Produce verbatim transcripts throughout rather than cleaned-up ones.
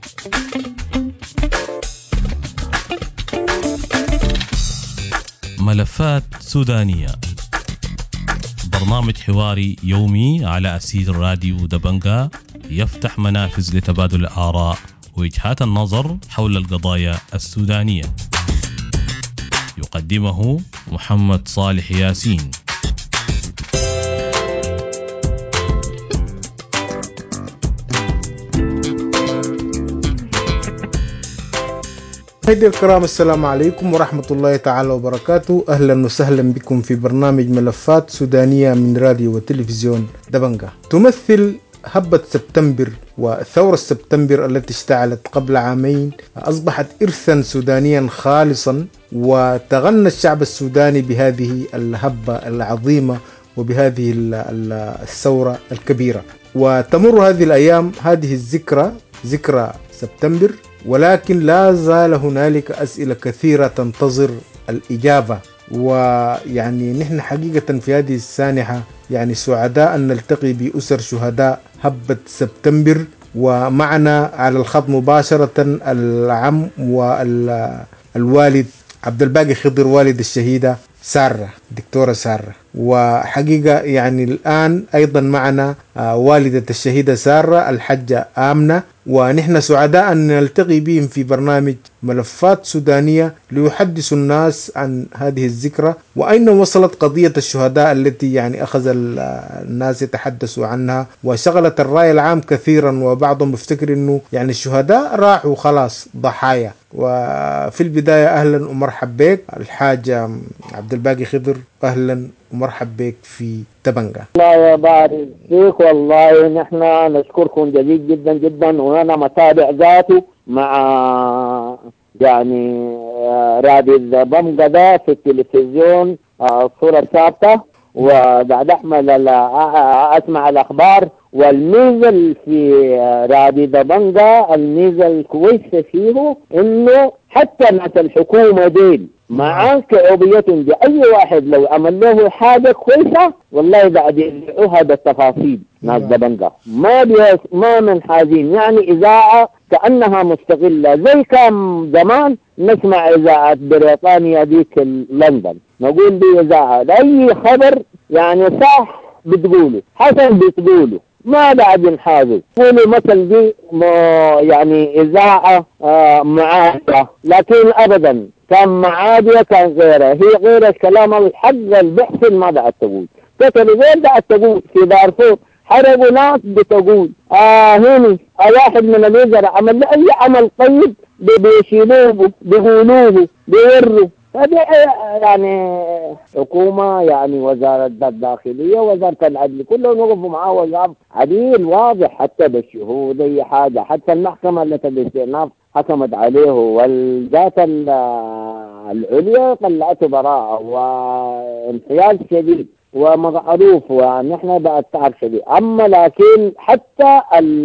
ملفات سودانية، برنامج حواري يومي على أسير راديو دبنجة يفتح منافذ لتبادل الآراء ووجهات النظر حول القضايا السودانية. يقدمه محمد صالح ياسين. مشاهدي الكرام، السلام عليكم ورحمة الله تعالى وبركاته. أهلا وسهلا بكم في برنامج ملفات سودانية من راديو وتلفزيون دبنجة. تمثل هبة سبتمبر وثورة سبتمبر التي اشتعلت قبل عامين أصبحت إرثا سودانيا خالصا، وتغنى الشعب السوداني بهذه الهبة العظيمة وبهذه الثورة الكبيرة. وتمر هذه الأيام، هذه الذكرى ذكرى سبتمبر، ولكن لا زال هنالك أسئلة كثيرة تنتظر الإجابة. ويعني نحن حقيقة في هذه السانحة يعني سعداء أن نلتقي بأسر شهداء هبة سبتمبر، ومعنا على الخط مباشرة العم والوالد عبد الباقي خضر، والد الشهيدة سارة، دكتورة سارة. وحقيقة يعني الآن أيضا معنا والدة الشهيدة سارة الحجة آمنة، ونحن سعداء أن نلتقي بهم في برنامج ملفات سودانية ليحدثوا الناس عن هذه الذكرى وأين وصلت قضية الشهداء التي يعني أخذ الناس يتحدثوا عنها وشغلت الرأي العام كثيرا، وبعضهم يفتكر أنه يعني الشهداء راحوا خلاص ضحايا. وفي البداية أهلا ومرحب بك الحاج عبد الباقي خضر، أهلا ومرحب بك في دبنجة. الله يبارك فيك، والله نحن نشكركم جزيل جدا جدا، وانا متابع ذاته مع يعني راديو دبنجة ده في التلفزيون الصورة ثابتة، وقاعد احمل اسمع الاخبار. والميزة في راديو دبنجة، الميزة الكويسة فيه انه حتى ناس الحكومة ديل مع كعوبيتهم دي، اي واحد لو عمل له حاجة كويسة والله قاعد يدعوها بالتفاصيل. ناس دبنجة ما بيس ما من حازين، يعني اذاعة كأنها مستقلة، زي كان زمان نسمع اذاعة بريطانيا ديك لندن، نقول دي اذاعة اي خبر يعني صح بتقوله، حسن بتقوله، ما بعد ينحازوا. قولوا مثل دي يعني إذاعة آه معادية، لكن أبدا كان معادية كان غيرها، هي غير الكلام الحق البحث ما بعد تقول، قتلوا غير بعد تقول، في دارفور حرقوا ناس بتقول آه هنا واحد من الوزراء عمل أي عمل طيب بيشيلوه بيقولوه بيوروا. هذه يعني حكومة، يعني وزارة الداخلية وزارة العدل كلهم وقفوا معاه وقف عديل واضح، حتى بالشهود أي حاجة، حتى المحكمة التي بالاستئناف حكمت عليه، والذات العليا طلعته براءة وانحياز شديد ومعروف، ونحن بقى تعب شديد. أما لكن حتى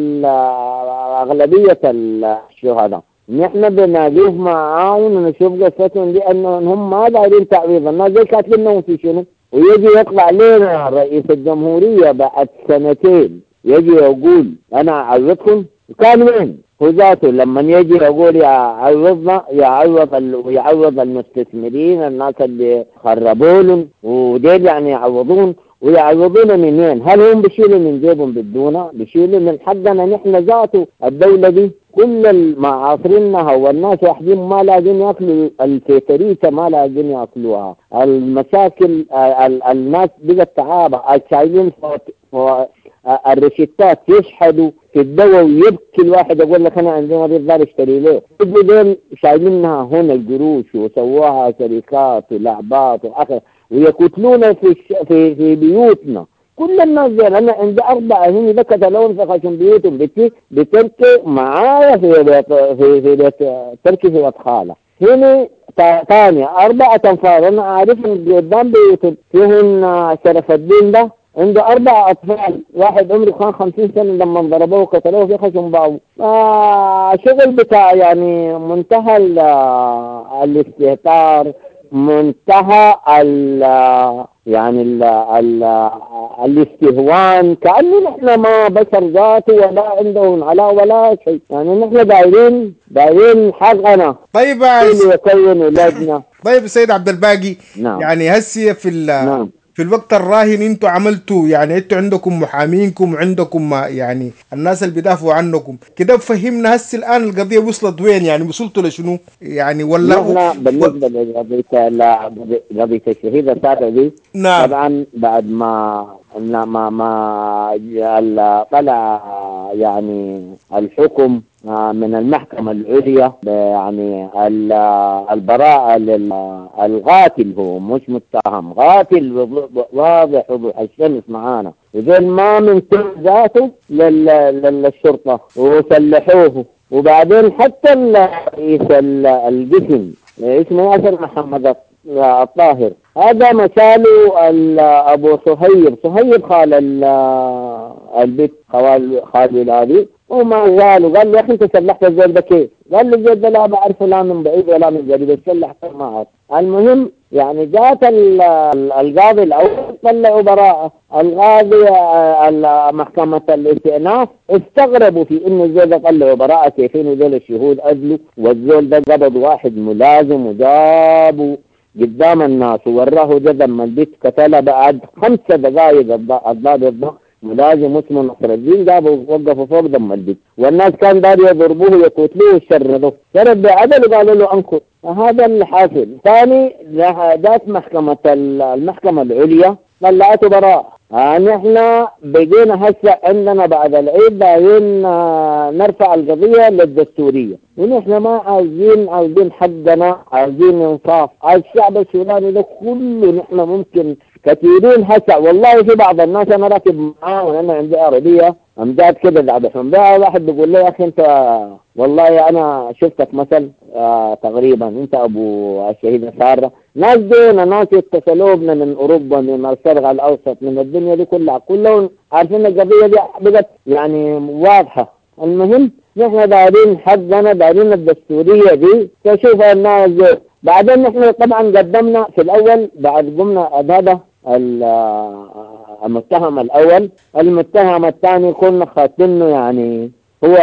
أغلبية الشهداء نحن بنقف معاهم ونشوف قصتهم دي انهم ما دايرين تعويض، الناس زي كاتلينهم في شنو، ويجي يطلع لنا رئيس الجمهورية بعد سنتين يجي يقول انا اعوضكم. كان وين هو ذاته لما يجي يقول يعوضنا، يعوض ال... يعوض المستثمرين الناس اللي خربوا لهم وديل يعني يعوضون، ويعوضون من وين؟ هل هم بيشيلوا من جيبهم بدونا؟ بيشيلوا من حقنا نحن ذاته. الدولة دي كل ما عاصرينها والناس واحدين ما لازم ياكلوا الفيتريسة، ما لازم ياكلوها. المشاكل ال... الناس بقت تعابة، الشايلين فوت... فوت... الرشتات يشحدوا في الدواء ويبكي الواحد يقول لك انا عندي مريض دار اشتري له، دول شايلينها هنا القروش وسووها شركات ولعبات واخر، ويقتلونا في في في بيوتنا. كل الناس دي انا عندي اربعه هنا بكت لون في خشم بيوتهم، بتي بتركي معايا في بيت في في بيت تركي في بيت خاله هنا ثانيه اربعه انفار، انا عارفهم قدام بيوتهم. فيهم شرف الدين ده عنده أربع أطفال، واحد عمره كان خمسين سنة لما ضربوه وقتلوه في خشم باو. آه شغل بتاع يعني منتهى الاستهتار، منتهى يعني ال ال الاستهوان، كأنه نحن ما بشر ذاته ولا عندهم علاء ولا شيء. يعني نحن دايرين دايرين حقنا. طيب اللي يكونوا لجنة. طيب سيد عبد الباقي، نعم. يعني هسه في نعم. في الوقت الراهن انتوا عملتوا، يعني انتوا عندكم محامينكم وعندكم يعني الناس اللي بيدافعوا عنكم كده، فهمنا هسه الان القضيه وصلت وين؟ يعني وصلتوا لشنو يعني ولا و... نحن و... بالنسبة لقضية قضية الشهيد السابع دي، نعم طبعا بعد ما ما ما ال- طلع يعني الحكم من المحكمة العليا، يعني ال- البراءة للقاتل، هو مش متهم، قاتل واضح وضوح الشمس معانا، وذل ما من ذاته لل- للشرطة وسلحوه. وبعدين حتى رئيس القسم اسمه ياسر محمد الطاهر، هذا مثاله ابو صهيب صهيب خال البيت خوال خال ولادي، وما قال قال لي يا اخي انت سلحت الزول ده كيف؟ قال لي الزول ده لا بعرفه لا من بعيد ولا من قريب، سلحته ما اعرف. المهم يعني جات القاضي الاول طلعوا براءه، القاضي محكمه الاستئناف استغربوا في انه الزول ده طلعوا براءه، كيفين وذول الشهود ادلوا، والزول ده قبض واحد ملازم وجابوا قدام الناس ووراه جزم البيت قتله بعد خمسة دقائق الضابط ده ملازم اسمه نصر الدين، جابوا وقفوا فوق دم البيت، والناس كان دار يضربوه يقتلوه يشردوه، شرد بعدل وقالوا له انكر. هذا اللي حاصل. ثاني جات محكمة المحكمة العليا طلعته براءة. آه نحن بقينا هسه عندنا بعد العيد دايرين نرفع القضية للدستورية، ونحن ما عايزين عايزين حقنا، عايزين انصاف. الشعب السوداني ده كله نحن ممكن كثيرين هسه، والله في بعض الناس انا راكب معاه وانا عندي عربية امجاد كده دعبهم بها، واحد بيقول لي يا اخي انت والله انا شفتك مثل آه تقريبا انت ابو الشهيد سارة. ناس دينا ناس اتصلوا بنا من اوروبا من الشرق الاوسط من الدنيا دي كلها، كلهم عارفين القضيه دي بقت يعني واضحه. المهم نحن دايرين حقنا، دايرين الدستوريه دي تشوف الناس دي. بعدين نحن طبعا قدمنا في الاول بعد قمنا هذا المتهم الاول، المتهم الثاني كنا خاطينه يعني هو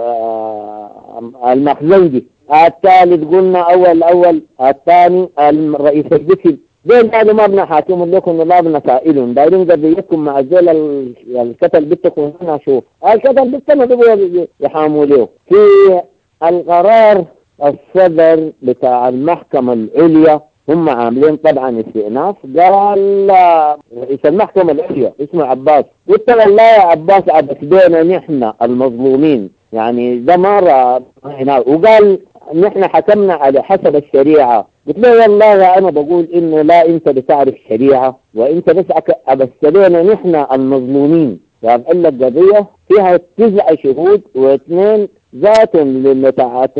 المخزنجي، الثالث قلنا اول اول الثاني الرئيس القسم. دول قالوا ما بدنا حاكمهم لكم ولا بدنا سائلهم، دايرين قضيتكم مع الزول القتل بنتكم هنا. شوف القتل بنتنا بيبغوا يحاموا له. في القرار الصدر بتاع المحكمة العليا هم عاملين طبعا استئناف، قال رئيس المحكمة العليا اسمه عباس، قلت له والله يا عباس عبسنا نحن المظلومين، يعني ده مرة هنا، وقال نحن حكمنا على حسب الشريعة. قلت له والله أنا بقول إنه لا أنت بتعرف الشريعة وأنت بس عبستنا نحن المظلومين. فقال لك قضية فيها تسع شهود واثنين ذاتهم بتاعت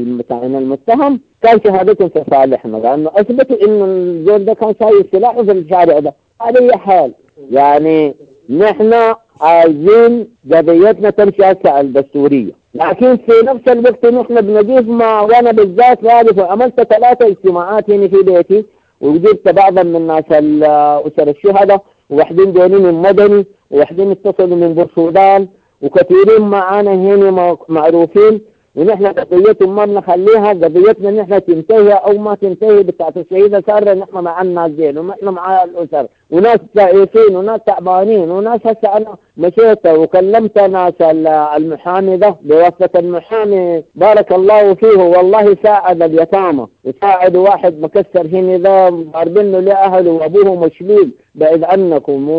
المتهم كان شهادتهم في صالحنا، لأنه أثبتوا إنه الزول ده كان شايل سلاحه في الشارع ده. على أي حال يعني نحن عايزين قضيتنا تمشي هسه الدستورية، لكن في نفس الوقت نحن بنجيب مع، وانا بالذات ثالث عملت ثلاثة اجتماعات هنا في بيتي، وجبت بعضا من ناس أسر الشهداء، وواحدين جايين من مدني، وواحدين اتصلوا من بورسودان، وكثيرين معانا هنا معروفين، ونحن قضيتهم ما بنخليها، قضيتنا نحن تنتهي او ما تنتهي بتاعت الشهيدة سارة، نحن مع الناس دين ونحن مع الاسر، وناس تعيسين وناس تعبانين وناس. هسه انا مشيت وكلمت ناس المحامي ده بواسطة المحامي بارك الله فيه، والله ساعد اليتامى وساعد واحد مكسر هنا ده ضاربينه لاهله وابوه مشلول بعيد عنكم،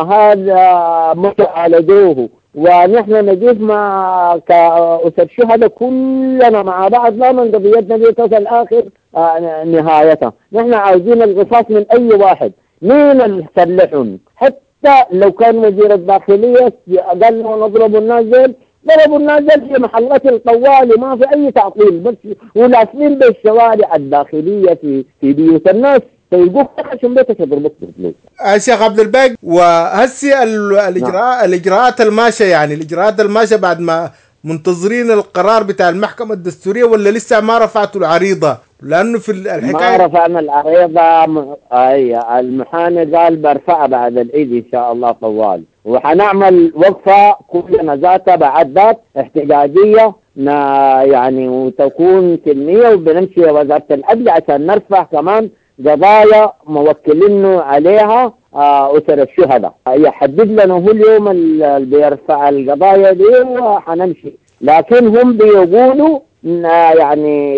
وهذا مشى على دوه، ونحن نجيب مع كأسر شهداء كلنا مع بعض لا من قضيتنا دي تصل آخر آه نهايتها. نحن عاوزين القصاص من أي واحد، مين اللي سلحهم، حتى لو كان وزير الداخلية قال له نضرب الناس دول، ضربوا الناس دول في محلات الطوالي ما في أي تعطيل، بس ولاسمين بالشوارع الداخلية في في بيوت الناس يقول عشان بيتك يضربك بالفلوس. الشيخ عبد الباقي، وهسي الاجراء نعم. الاجراءات الماشيه، يعني الاجراءات الماشيه بعد ما منتظرين القرار بتاع المحكمه الدستوريه ولا لسه ما رفعتوا العريضه لانه في ما الحكايه رفعنا العريضة. م- أي المحامي قال برفعها بعد العيد إن شاء الله طوال، وحنعمل وقفة كلنا ذاتها بعد ذات احتجاجية نا- يعني وتكون سلمية، وبنمشي وزارة العدل عشان نرفع كمان قضايا موكلين عليها آه، أسر الشهداء. يحدد لنا هو اليوم اللي بيرفع القضايا دي وحنمشي، لكن هم بيقولوا إن يعني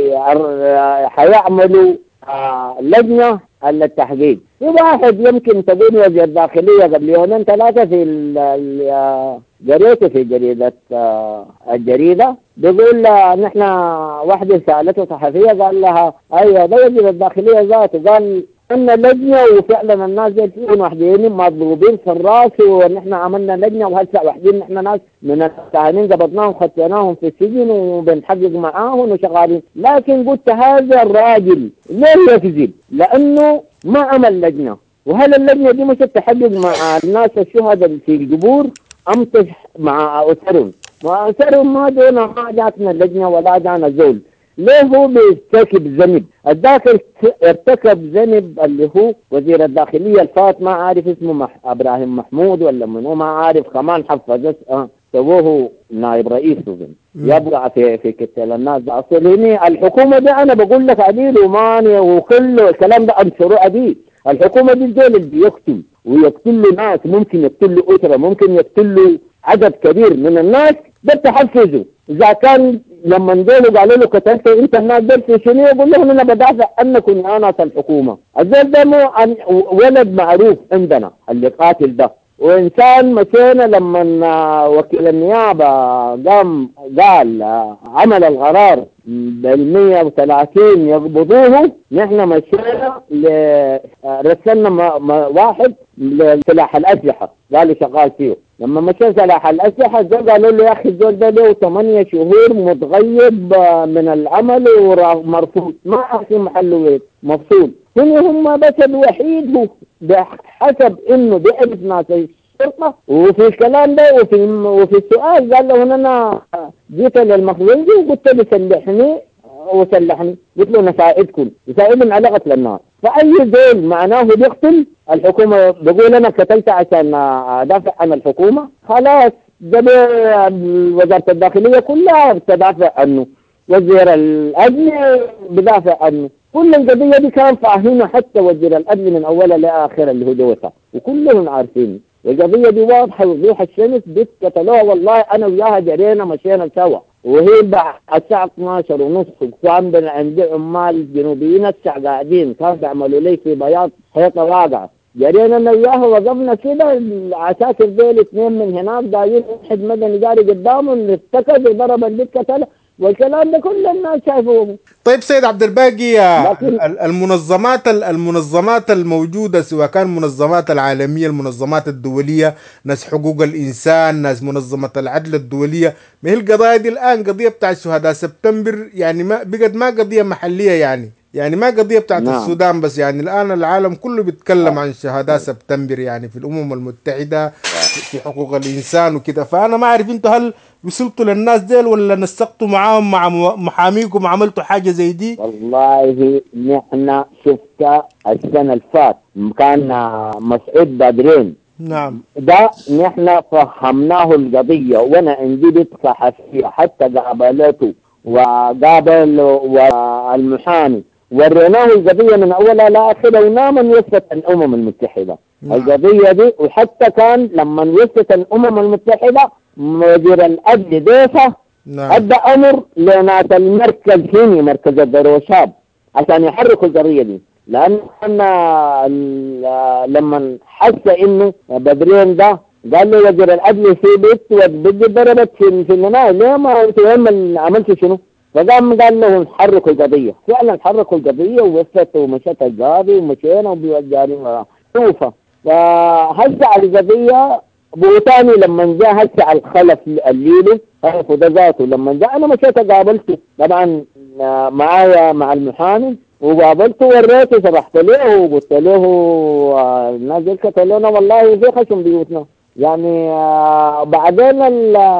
آه، حيعملوا آه، لجنة للتحقيق. في واحد يمكن تقول وزير الداخلية قبل يومين ثلاثة في ال- ال- آه، قريته في جريدة آه، الجريدة بيقول آه، نحن واحدة سألته صحفية قال لها أيوة ده وزير الداخلية ذاته قال عملنا لجنة وفعلا الناس دي فيهم وحدين مضروبين في الراس، ونحن عملنا لجنة وهسه وحدين نحن ناس من المتهمين قبضناهم خطيناهم في السجن وبنحقق معاهم وشغالين. لكن قلت هذا الراجل ليه يكذب؟ لأنه ما عمل لجنة، وهل اللجنة دي مش تحقق مع الناس الشهداء في القبور أم تح- مع أسرهم؟ مع أسرهم ما دونا، ما جاتنا اللجنة ولا جانا زول. ليه هو بيرتكب ذنب؟ الداخل ارتكب ذنب اللي هو وزير الداخلية الفات ما عارف اسمه مح... ابراهيم محمود ولا منو ما عارف، كمان حفظ اه سووه نائب رئيس يبقى في في كتل الناس ده. اصليني الحكومة دي انا بقول لك عديل وماني وكله الكلام ده انشروه عديل. الحكومة دي الدول اللي بيقتل ويقتل له ناس، ممكن يقتل له اسرة، ممكن يقتل له عدد كبير من الناس، ده تحفزه. اذا كان لما نزلوا قالوا له قتلت انت الناس دول في شنو، يقول لهم انا بدافع عنكم يا ناس الحكومه. الزول ده مو عن ولد معروف عندنا اللي قاتل ده، وانسان مشينا لما وكيل النيابه قام قال عمل القرار بالمية وثلاثين يقبضوه، نحن مشينا رسلنا واحد لسلاح الاسلحه قال شغال فيه. لما مشى سلاح الأسلحة قالوا له يا أخي الزول ده له ثمانية شهور متغيب من العمل ومرفوض، ما أخي محله وين مفصول. هنا هم بس الوحيد هو بحسب إنه بيعرف ناس الشرطة، وفي الكلام ده وفي وفي السؤال قال له أنا جيت للمخزن وقلت له سلحني وسلحني، قلت له نساعدكم يساعدهم على قتل الناس. فأي زول معناه بيقتل الحكومة بقول أنا قتلت عشان أدافع عن الحكومة، خلاص ده وزارة الداخلية كلها بتدافع عنه، وزير الأدل بدافع عنه، كل القضية دي كان فاهمها حتى وزير الأدل من أولها لآخرها اللي هو دوسة، وكلهم عارفين القضية دي واضحة وضوح الشمس. بيت قتلوها والله أنا وياها جرينا مشينا سوا، وهي بعد الساعة اثناشر ونص كان بين عندي عمال جنوبيين الساعة قاعدين كانوا بيعملوا لي في بياض حيطة واقعة، جرينا انا وياها وقفنا كده العساكر دول اثنين من هناك دايرين واحد مدني جاري قدامهم اللي افتكر وضرب البيت قتله، والكلام ده كل الناس شايفوه. طيب سيد عبد الباقي، آه، لكن ال- المنظمات المنظمات الموجودة سواء كان المنظمات العالمية، المنظمات الدولية، ناس حقوق الإنسان، ناس منظمة العدل الدولية، ما هي القضايا دي الآن قضية بتاع شهداء سبتمبر يعني ما بقت ما قضية محلية، يعني يعني ما قضية بتاعت نعم السودان بس، يعني الآن العالم كله بيتكلم عن شهداء سبتمبر يعني في الأمم المتحدة في حقوق الإنسان وكده. فأنا ما أعرف أنتوا هل وصلتوا للناس ديل ولا نسقتوا معاهم مع محاميكم وعملتوا حاجة زي دي؟ والله نحن شفت السنة الفات كان مسعود بدرين نعم. ده نحن فهمناه القضية، وانا عندي بنت صحفية حتى قابلته وقابل والمحامي وريناه القضية من أولها لآخرها ونام وصلت الأمم المتحدة. نعم. القضية دي وحتى كان لما وصلت الأمم المتحدة مدير الأدل ديفا نعم. أدى أمر لناس المركز هنا مركز الدروشاب عشان يحركوا القضية دي، لأن احنا لما حس إنه بدرين ده قال له وزير العدل في بيت وبدي ضربت في في النهاية ليه ما انت عملت شنو؟ فقام قال لهم حركوا القضية، فعلا حركوا القضية ووصلت ومشت القاضي ومشينا وبيوجهوا شوفها. فهسه على القضية بوتاني لما جاء هسه على الخلف الليلي خلف ده ذاته لما جاء انا مشيت قابلته طبعا معايا مع المحامي وقابلته وريته شرحت له وقلت له الناس دي قتلونا والله في خشم بيوتنا يعني. آه بعدين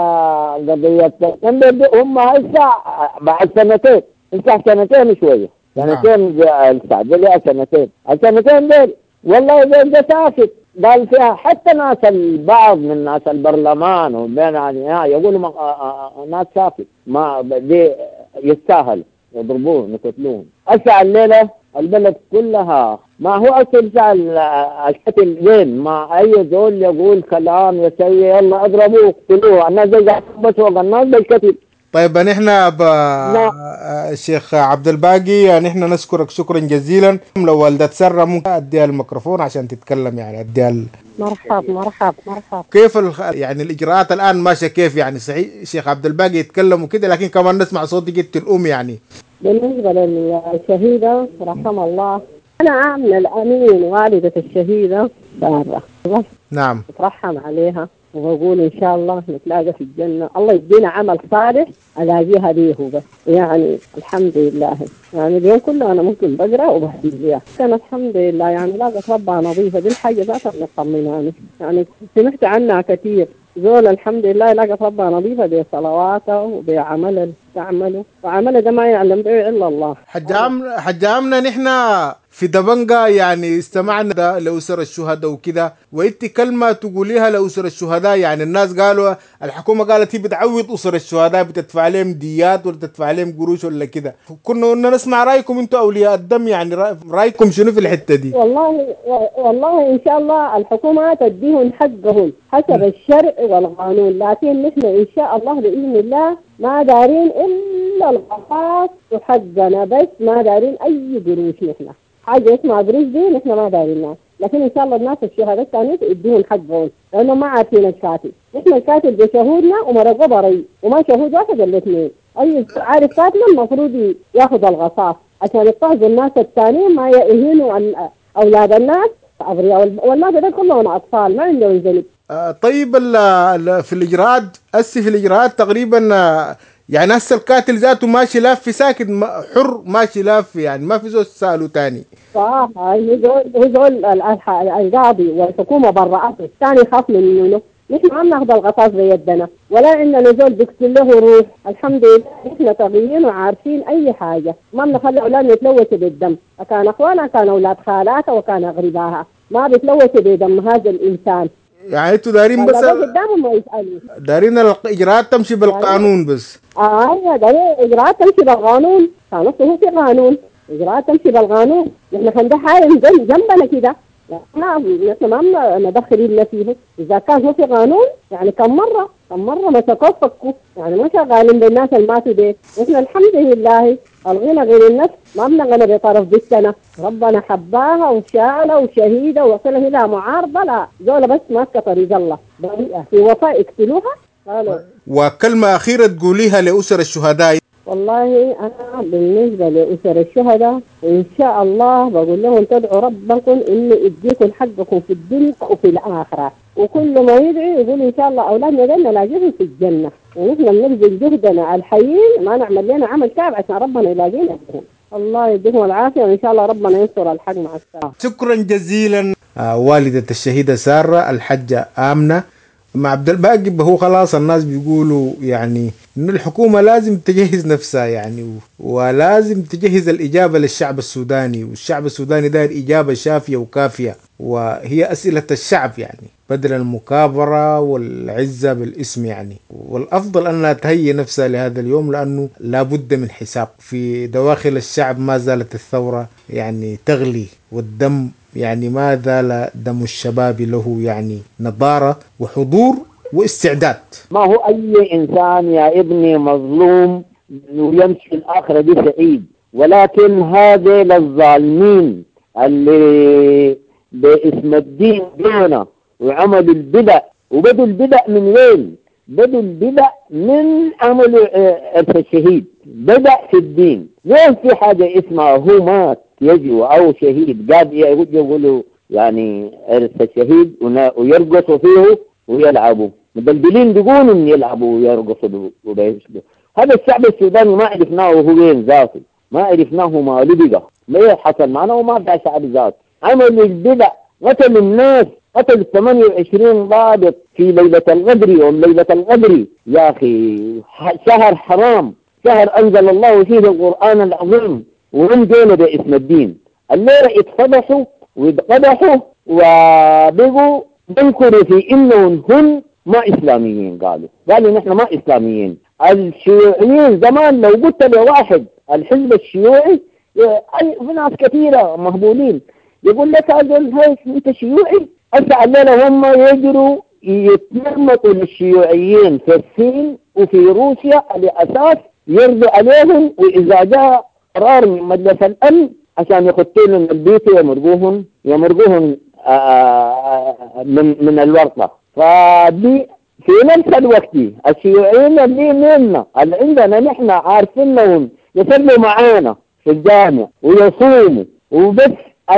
القضية هم هسه بعد سنتين هسه سنتين شوية سنتين السعد لي سنتين السنتين دول والله ده ساكت. قال فيها حتى ناس البعض من ناس البرلمان وبين يعني يقولوا ناس ساكت ما دي يستاهل يضربوه يقتلوه. أسعى الليلة البلد كلها ما هو أصل القتل وين ما أي زول يقول كلام يسوي يلا اضربوه اقتلوه. الناس زي بس فوق الناس بالقتل. طيب نحن ب... الشيخ عبد الباقي نحن نشكرك شكرا جزيلا. لو والدة سرة ممكن أديها الميكروفون عشان تتكلم يعني أديها ال... مرحب مرحب مرحب. كيف ال... يعني الإجراءات الآن ماشية كيف يعني صحيح الشيخ عبد الباقي يتكلم وكده لكن كمان نسمع صوت جدة الأم يعني. بالنسبة للشهيدة رحمه الله أنا أعمل الأمين والدة الشهيدة سارة بس نعم أترحم عليها وأقول إن شاء الله نتلاقى في الجنة. الله يدينا عمل صالح ألاقيها ليه بس يعني الحمد لله. يعني اليوم كله أنا ممكن بقرأ وبحكي ليها كان الحمد لله يعني لاقت ربها نظيفة. دي الحاجة ذاتها مطمناني يعني سمعت عنها كثير. زول الحمد لله لقت ربها نظيفة بصلواته وبعمل اللي تعمله وعمله ده ما يعلم به إلا الله. حجامنا حجامنا نحن في دبنجا يعني استمعنا لأسر الشهداء وكده وإنت كلمة تقوليها لأسر الشهداء يعني الناس قالوا الحكومة قالت هي بتعوض أسر الشهداء بتدفع لهم ديات ولا تدفع لهم قروش ولا كده. كنا قلنا نسمع رأيكم أنتوا أولياء الدم يعني رأيكم شنو في الحتة دي؟ والله والله إن شاء الله الحكومة تديهم حقهم حسب الشرع والقانون. لكن نحن إن شاء الله بإذن الله ما دارين إلا القصاص وحقنا بس ما دارين أي قروش. نحن حاجة اسمها قروش دي نحن ما دارينها. لكن إن شاء الله الناس الشهداء الثانية يديهم حقهم لأنه ما عارفين الكاتب. نحن الكاتب ده شهودنا ومرقوا بري وما شهود واحد الاثنين. أي عارف كاتبنا المفروض ياخذ القصاص عشان يتخذوا الناس الثانيين ما يهينوا أولاد الناس أبرياء والناس ده كلهم أطفال ما عندهم ذنب. آه طيب ال ال في الإجراءات هسه في الإجراءات تقريبا آه يعني هسه القاتل ذاته ماشي لافي ساكت حر ماشي لافي يعني ما في زول سأله تاني. صح هو زول القاضي والحكومة برأته ثاني خاف منه. نحن ما بناخذ القصاص بيدنا ولا عندنا زول بيقتل له روح. الحمد لله نحن طبيعيين وعارفين أي حاجة ما بنخلي أولادنا يتلوثوا بالدم. كان أخوانا كان أولاد خالاتها وكان أغرباها ما بيتلوثوا بدم هذا الإنسان. يعني انتوا دارين بس دارين الاجراءات تمشي بالقانون بس. اه ايوه دارين اجراءات تمشي بالقانون. كان هو في قانون اجراءات تمشي بالقانون. نحن كان ده حاجه جنبنا كده نحن ما ندخل لنا فيه. اذا كان هو في قانون يعني كم مره كم مره مسكوا فكوا يعني ما شغالين بالناس اللي ماتوا دي. نحن الحمد لله الغنى غير النفس ما بنغنى بطرف بالسنة. ربنا حباها وشالها وشهيدة ووصلها إلى معارضة لا زول بس ماسكة طريق الله بريئة في وفاء اقتلوها قالوا. وكلمة أخيرة تقوليها لأسر الشهداء؟ والله أنا بالنسبة لأسر الشهداء إن شاء الله بقول لهم تدعوا ربكم إنه يديكم حقكم في الدنيا وفي الآخرة. وكل ما يدعي يقول إن شاء الله أولادنا دلنا لاقيهم في الجنة. ونحن بنبذل جهدنا الحيين ما نعمل لنا عمل كعب عشان ربنا يلاقينا بهم. الله يديهم العافية وإن شاء الله ربنا ينصر الحق مع السلامة. شكرا جزيلا آه والدة الشهيدة سارة الحجة آمنة. مع عبد الباقي هو خلاص الناس بيقولوا يعني إن الحكومة لازم تجهز نفسها يعني ولازم تجهز الإجابة للشعب السوداني والشعب السوداني داير إجابة شافية وكافية وهي أسئلة الشعب يعني بدل المكابرة والعزة بالاسم يعني. والأفضل أنها تهيئ نفسها لهذا اليوم لأنه لابد من حساب. في دواخل الشعب ما زالت الثورة يعني تغلي والدم يعني ما زال دم الشباب له يعني نضارة وحضور واستعداد. ما هو أي إنسان يا ابني مظلوم ويمشي الآخرة دي سعيد. ولكن هذا للظالمين اللي باسم الدين دينا وعملوا البدع. وبدوا البدع من وين؟ بدوا البدع من عمل إرث الشهيد. بدع في الدين وين في حاجة اسمها هو مات يجوا أو شهيد قاعد يقولوا يعني إرث الشهيد ويرقصوا فيه ويلعبوا مبلبلين بيقولوا إن يلعبوا ويرقصوا وبيشبوا. هذا الشعب السوداني ما عرفناه هو وين ذاته ما عرفناه ما لبقى ليه حصل معنا وما بقى شعب ذاته. عملوا البدع قتل الناس قتل ثمانية وعشرين ضابط في ليلة القدر يوم ليلة القدر يا أخي شهر حرام شهر أنزل الله فيه القرآن العظيم وهم جينا باسم الدين. الليلة اتفضحوا واتقدحوا وبقوا ينكروا في انهم هم ما اسلاميين. قالوا قالوا نحن ما اسلاميين. الشيوعيين زمان لو قلت لواحد الحزب الشيوعي، في ناس كثيرة مهبولين يقول لك هذا انت شيوعي. هسه الليلة هم يجروا يتنمطوا للشيوعيين في الصين وفي روسيا على اساس يرضوا عليهم، واذا جاء قرار من مجلس الامن عشان يخطوا لهم البيت يمرقوهم يمرقوهم من من الورطة. فدي في نفس الوقت الشيوعيين اللي مننا اللي عندنا نحن عارفينهم يصلوا معانا في الجامع ويصوموا وبس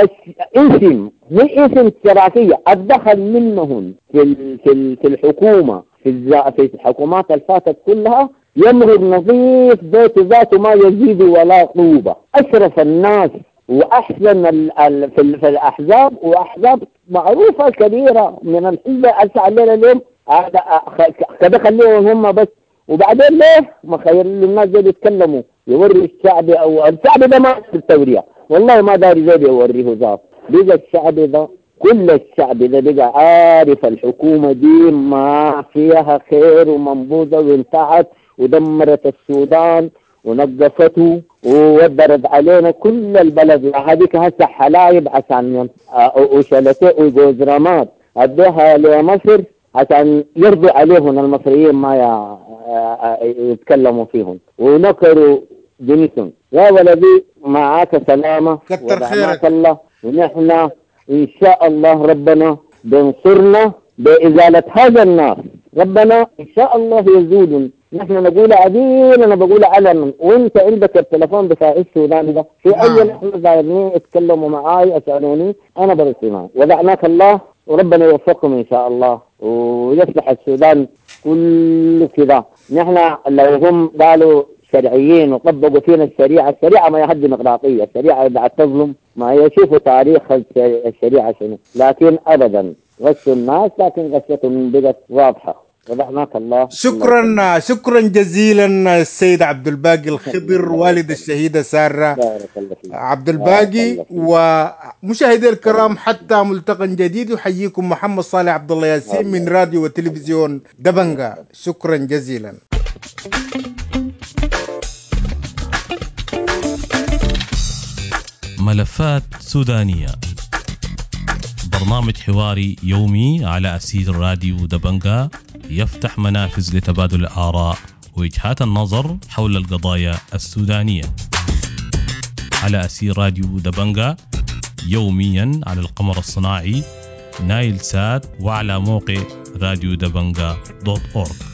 اسم هي اسم اشتراكية الدخل منهم في في في الحكومة في في الحكومات الفاتت كلها يمرر نظيف بيت ذاته ما يزيد ولا طوبة. أشرف الناس وأحسن ال ال في, في الأحزاب وأحزاب معروفة كبيرة من الحزب أسعى الليلة اليوم كده خليهم هم بس. وبعدين ليه ما خير الناس دول يتكلموا يوري الشعب أو الشعب ده ما في التورية والله ما داري زي يوريه ذات. بقى الشعب ده كل الشعب ده بقى عارف الحكومة دي ما فيها خير ومنبوذة وانتهت ودمرت السودان ونقفته وودرت علينا كل البلد. هذيك هسه حلايب عشان وشلته وجوزرامات ادوها لمصر عشان يرضوا عليهم المصريين ما يتكلموا فيهم ونكروا جنسهم. يا ولدي معاك سلامة كتر خيرك الله. ونحن إن شاء الله ربنا بنصرنا بإزالة هذا الناس. ربنا إن شاء الله يزول. نحن نقول عديل أنا بقول علنا وانت عندك التلفون بتاع السودان ده في نعم. أي لحظة دايرني اتكلموا معاي أسألوني أنا برسي معي. ودعناك الله وربنا يوفقكم إن شاء الله ويصلح السودان كل كذا. نحن لو هم قالوا شرعيين وطبقوا فينا الشريعة، الشريعة ما هي حد ديمقراطية، الشريعة بعد تظلم ما يشوفوا تاريخ الشريعة شنو. لكن أبدا غشوا الناس لكن غشتهم بقت واضحة. وضعناك الله. شكرا شكرا جزيلا السيد عبد الباقي الخضر والد الشهيدة سارة عبد الباقي. ومشاهدي الكرام حتى ملتقى جديد يحييكم محمد صالح عبد الله ياسين من راديو وتلفزيون دبنجا. شكرا جزيلا. ملفات سودانية، برنامج حواري يومي على أسير راديو دبنجا يفتح منافذ لتبادل الآراء ووجهات النظر حول القضايا السودانية على أسير راديو دبنجا يوميا على القمر الصناعي نايل سات وعلى موقع راديو دبنجا دوت أورج.